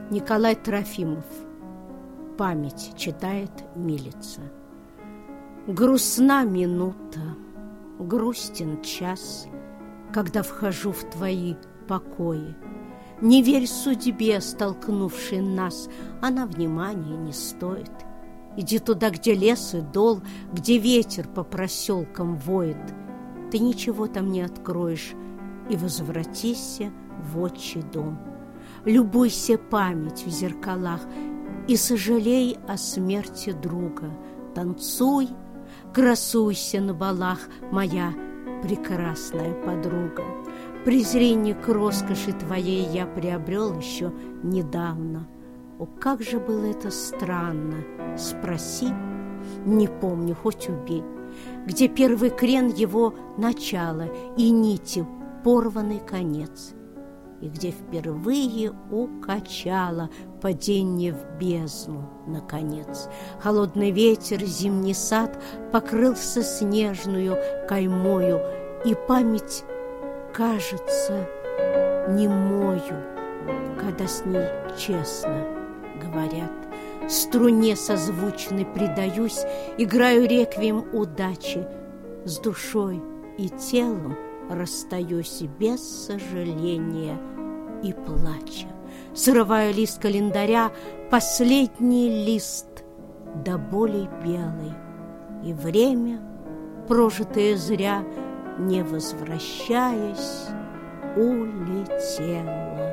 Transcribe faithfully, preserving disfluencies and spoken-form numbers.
Николай Трофимов. Память читает Милица. Грустна минута, грустен час, когда вхожу в твои покои. Не верь судьбе, столкнувшей нас, она внимания не стоит. Иди туда, где лес и дол, где ветер по проселкам воет. Ты ничего там не откроешь, и возвратись в отчий дом. Любуйся память в зеркалах и сожалей о смерти друга. Танцуй, красуйся на балах, моя прекрасная подруга. Презрение к роскоши твоей я приобрел еще недавно. О, как же было это странно! Спроси, не помню, хоть убей, где первый крен его начало и нити порванный конец, и где впервые укачало падение в бездну, наконец. Холодный ветер, зимний сад покрылся снежную каймою, и память кажется немою, когда с ней честно говорят. Струне созвучной предаюсь, играю реквием удачи, с душой и телом расстаюсь без сожаления и плача. Срываю лист календаря, последний лист до боли белой, и время, прожитое зря, не возвращаясь, улетело.